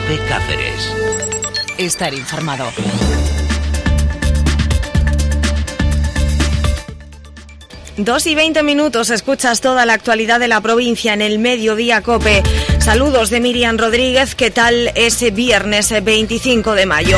COPE Cáceres. Estar informado. Dos y 20 minutos, escuchas toda la actualidad de la provincia en el Mediodía COPE. Saludos de Miriam Rodríguez, ¿qué tal ese viernes 25 de mayo?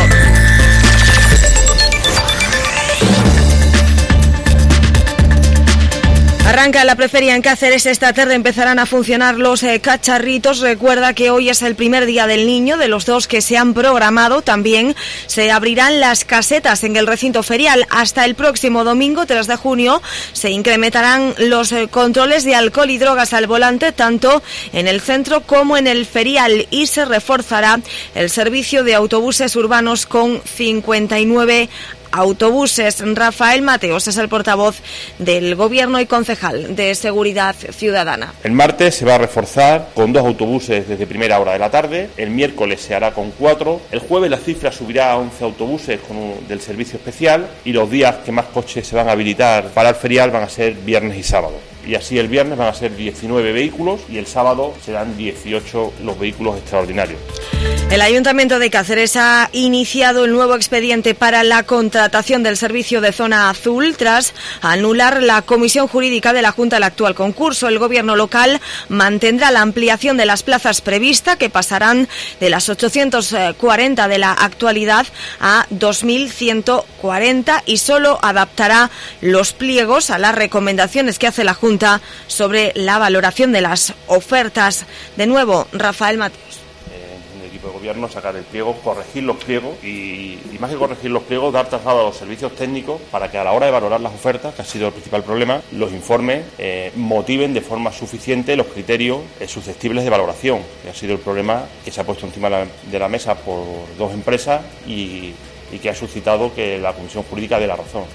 Arranca la preferia en Cáceres. Esta tarde empezarán a funcionar los cacharritos. Recuerda que hoy es el primer día del niño, de los dos que se han programado. También se abrirán las casetas en el recinto ferial. Hasta el próximo domingo, 3 de junio, se incrementarán los controles de alcohol y drogas al volante, tanto en el centro como en el ferial. Y se reforzará el servicio de autobuses urbanos con 59 autobuses. Rafael Mateos es el portavoz del Gobierno y concejal de Seguridad Ciudadana. El martes se va a reforzar con 2 autobuses desde primera hora de la tarde, el miércoles se hará con 4, el jueves la cifra subirá a 11 autobuses del servicio especial y los días que más coches se van a habilitar para el ferial van a ser viernes y sábado. Y así el viernes van a ser 19 vehículos y el sábado serán 18 los vehículos extraordinarios. El Ayuntamiento de Cáceres ha iniciado el nuevo expediente para la contratación del servicio de zona azul tras anular la comisión jurídica de la Junta el actual concurso. El Gobierno local mantendrá la ampliación de las plazas prevista, que pasarán de las 840 de la actualidad a 2.140, y solo adaptará los pliegos a las recomendaciones que hace la Junta sobre la valoración de las ofertas. De nuevo, Rafael Mateos. El equipo de gobierno sacar el pliego, corregir los pliegos y más que corregir los pliegos, dar traslado a los servicios técnicos para que a la hora de valorar las ofertas, que ha sido el principal problema, los informes motiven de forma suficiente los criterios susceptibles de valoración, que ha sido el problema que se ha puesto encima de la mesa por 2 empresas y que ha suscitado que la Comisión Jurídica dé la razón.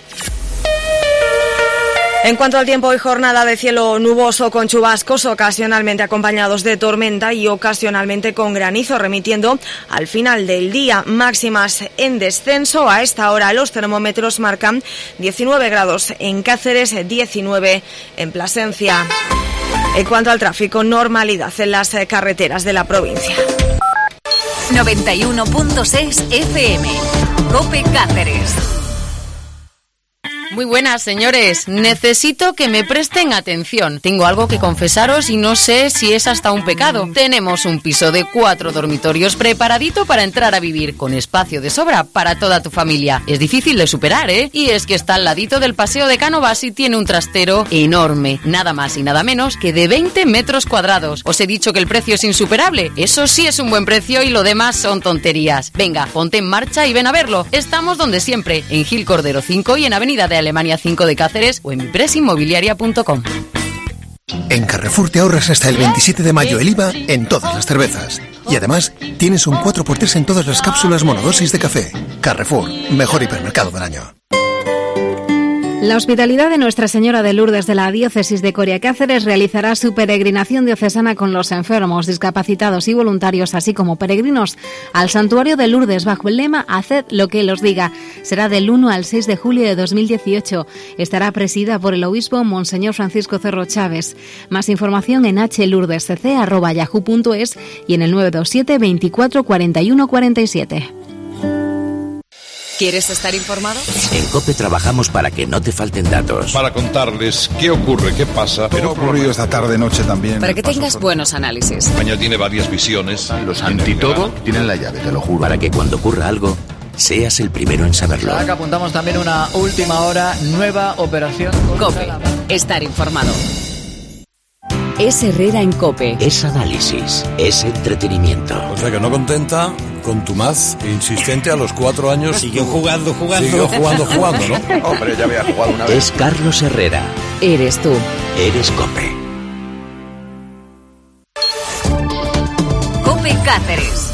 En cuanto al tiempo, hoy jornada de cielo nuboso con chubascos ocasionalmente acompañados de tormenta y ocasionalmente con granizo, remitiendo al final del día. Máximas en descenso. A esta hora los termómetros marcan 19 grados en Cáceres, 19 en Plasencia. En cuanto al tráfico, normalidad en las carreteras de la provincia. 91.6 FM. COPE Cáceres. Muy buenas, señores. Necesito que me presten atención. Tengo algo que confesaros y no sé si es hasta un pecado. Tenemos un piso de 4 dormitorios preparadito para entrar a vivir, con espacio de sobra para toda tu familia. Es difícil de superar, ¿eh? Y es que está al ladito del Paseo de Cánovas y tiene un trastero enorme. Nada más y nada menos que de 20 metros cuadrados. Os he dicho que el precio es insuperable. Eso sí es un buen precio y lo demás son tonterías. Venga, ponte en marcha y ven a verlo. Estamos donde siempre, en Gil Cordero 5 y en Avenida de Alemania 5 de Cáceres o en mipresinmobiliaria.com. En Carrefour te ahorras hasta el 27 de mayo el IVA en todas las cervezas. Y además, tienes un 4x3 en todas las cápsulas monodosis de café. Carrefour, mejor hipermercado del año. La Hospitalidad de Nuestra Señora de Lourdes de la Diócesis de Coria Cáceres realizará su peregrinación diocesana con los enfermos, discapacitados y voluntarios, así como peregrinos, al Santuario de Lourdes bajo el lema Haced lo que Él os diga. Será del 1 al 6 de julio de 2018. Estará presidida por el obispo Monseñor Francisco Cerro Chávez. Más información en hlourdescc@yahoo.es y en el 927 24 41 47. ¿Quieres estar informado? En COPE trabajamos para que no te falten datos. Para contarles qué ocurre, qué pasa. Pero ocurrido esta tarde-noche también. Para que tengas buenos análisis. España tiene varias visiones. Los antitodo tienen la llave, te lo juro. Para que cuando ocurra algo, seas el primero en saberlo. Acá apuntamos también una última hora, nueva operación. COPE. Estar informado. Es Herrera en COPE. Es análisis, es entretenimiento. O sea que no contenta, contumaz, insistente, a los 4 años. Siguió jugando. Siguió jugando, ¿no? Hombre, ya había jugado una vez. Es Carlos Herrera. Eres tú. Eres COPE. COPE Cáceres.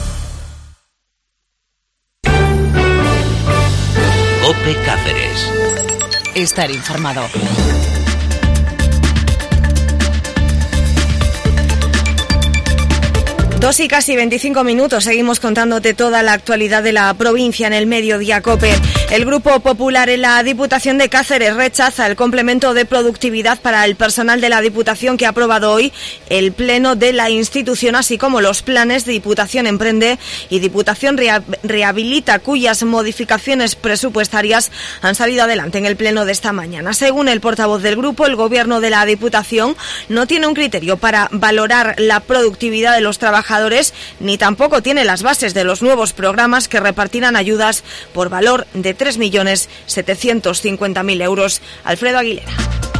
COPE Cáceres. Estar informado. 2 y casi 25 minutos, seguimos contándote toda la actualidad de la provincia en el Mediodía COPE. El Grupo Popular en la Diputación de Cáceres rechaza el complemento de productividad para el personal de la Diputación que ha aprobado hoy el Pleno de la institución, así como los planes de Diputación Emprende y Diputación Rehabilita, cuyas modificaciones presupuestarias han salido adelante en el Pleno de esta mañana. Según el portavoz del grupo, el Gobierno de la Diputación no tiene un criterio para valorar la productividad de los trabajadores, ni tampoco tiene las bases de los nuevos programas que repartirán ayudas por valor de 3.750.000 euros. Alfredo Aguilera.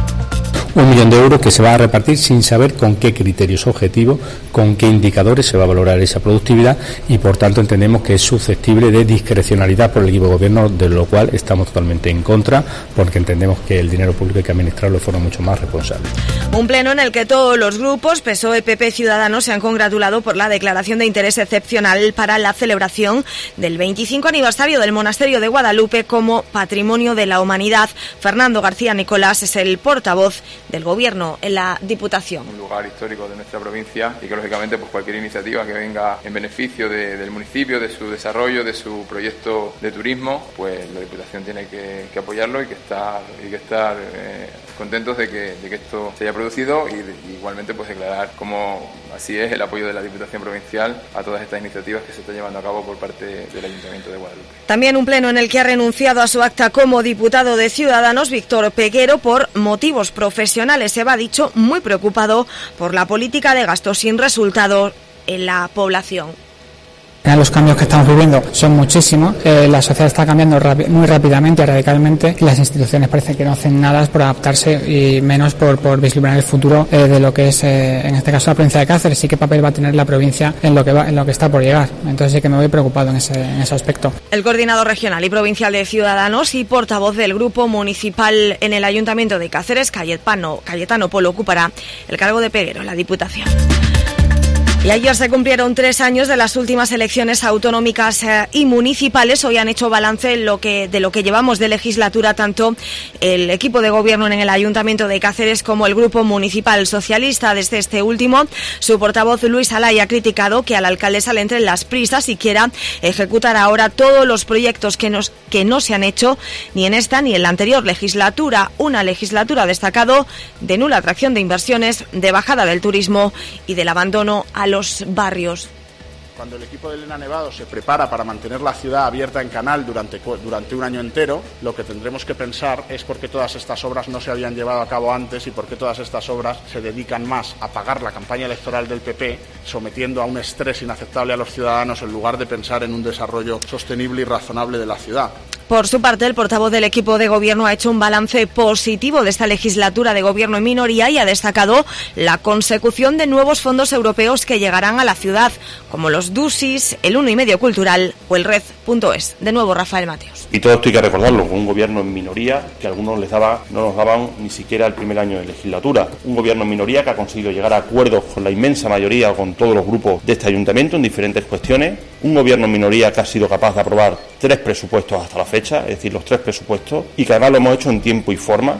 1 millón de euros que se va a repartir sin saber con qué criterios objetivos, con qué indicadores se va a valorar esa productividad y por tanto entendemos que es susceptible de discrecionalidad por el equipo de gobierno, de lo cual estamos totalmente en contra porque entendemos que el dinero público hay que administrarlo de forma mucho más responsable. Un pleno en el que todos los grupos, PSOE, PP, Ciudadanos, se han congratulado por la declaración de interés excepcional para la celebración del 25 aniversario del Monasterio de Guadalupe como Patrimonio de la Humanidad. Fernando García Nicolás es el portavoz del Gobierno en la Diputación. Un lugar histórico de nuestra provincia y que lógicamente pues cualquier iniciativa que venga en beneficio del municipio, de su desarrollo, de su proyecto de turismo, pues la Diputación tiene que apoyarlo y que estar contentos de que esto se haya producido y igualmente pues declarar como así es el apoyo de la Diputación Provincial a todas estas iniciativas que se están llevando a cabo por parte del Ayuntamiento de Guadalupe. También un pleno en el que ha renunciado a su acta como diputado de Ciudadanos Víctor Peguero por motivos profesionales. Se va, dicho, muy preocupado por la política de gasto sin resultado en la población. Los cambios que estamos viviendo son muchísimos, la sociedad está cambiando muy rápidamente, radicalmente, y las instituciones parece que no hacen nada por adaptarse y menos por vislumbrar el futuro de lo que es, en este caso, la provincia de Cáceres. Sí, qué papel va a tener la provincia en lo que está por llegar. Entonces sí que me voy preocupado en ese aspecto. El coordinador regional y provincial de Ciudadanos y portavoz del grupo municipal en el Ayuntamiento de Cáceres, Cayetano Polo, ocupará el cargo de Peguero en la Diputación. Y ayer se cumplieron 3 años de las últimas elecciones autonómicas y municipales. Hoy han hecho balance de lo que llevamos de legislatura, tanto el equipo de gobierno en el Ayuntamiento de Cáceres como el Grupo Municipal Socialista. Desde este último, su portavoz Luis Alay ha criticado que a la alcaldesa le entren las prisas y quiera ejecutar ahora todos los proyectos que no se han hecho ni en esta ni en la anterior legislatura. Una legislatura, destacado, de nula atracción de inversiones, de bajada del turismo y del abandono a los barrios. Cuando el equipo de Elena Nevado se prepara para mantener la ciudad abierta en canal durante un año entero, lo que tendremos que pensar es por qué todas estas obras no se habían llevado a cabo antes y por qué todas estas obras se dedican más a pagar la campaña electoral del PP, sometiendo a un estrés inaceptable a los ciudadanos en lugar de pensar en un desarrollo sostenible y razonable de la ciudad. Por su parte, el portavoz del equipo de gobierno ha hecho un balance positivo de esta legislatura de gobierno en minoría y ha destacado la consecución de nuevos fondos europeos que llegarán a la ciudad, como los DUSIS, el 1,5 cultural o el Red.es. De nuevo, Rafael Mateos. Y todo esto hay que recordarlo, con un gobierno en minoría que algunos no nos daban ni siquiera el primer año de legislatura. Un gobierno en minoría que ha conseguido llegar a acuerdos con la inmensa mayoría o con todos los grupos de este ayuntamiento en diferentes cuestiones. Un gobierno en minoría que ha sido capaz de aprobar 3 presupuestos hasta la fecha, es decir, los 3 presupuestos, y que además lo hemos hecho en tiempo y forma.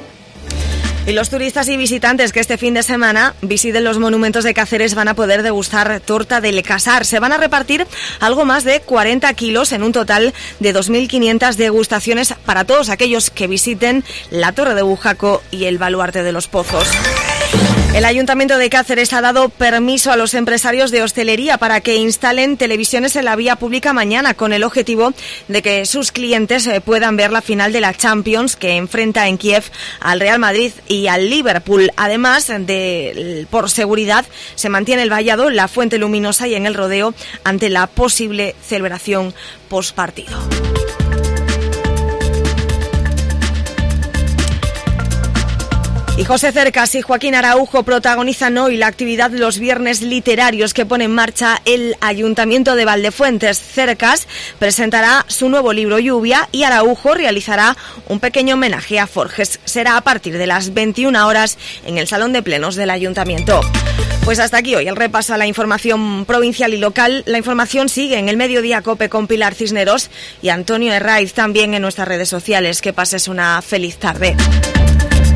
Y los turistas y visitantes que este fin de semana visiten los monumentos de Cáceres van a poder degustar torta del Casar. Se van a repartir algo más de 40 kilos en un total de 2.500 degustaciones para todos aquellos que visiten la Torre de Bujaco y el Baluarte de los Pozos. El Ayuntamiento de Cáceres ha dado permiso a los empresarios de hostelería para que instalen televisiones en la vía pública mañana, con el objetivo de que sus clientes puedan ver la final de la Champions, que enfrenta en Kiev al Real Madrid y al Liverpool. Además, por seguridad, se mantiene el vallado, la Fuente Luminosa y en el Rodeo ante la posible celebración postpartido. Y José Cercas y Joaquín Araujo protagonizan hoy la actividad Los Viernes Literarios que pone en marcha el Ayuntamiento de Valdefuentes. Cercas presentará su nuevo libro Lluvia y Araujo realizará un pequeño homenaje a Forges. Será a partir de las 21 horas en el Salón de Plenos del Ayuntamiento. Pues hasta aquí hoy el repaso a la información provincial y local. La información sigue en el Mediodía COPE con Pilar Cisneros y Antonio Herraiz, también en nuestras redes sociales. Que pases una feliz tarde.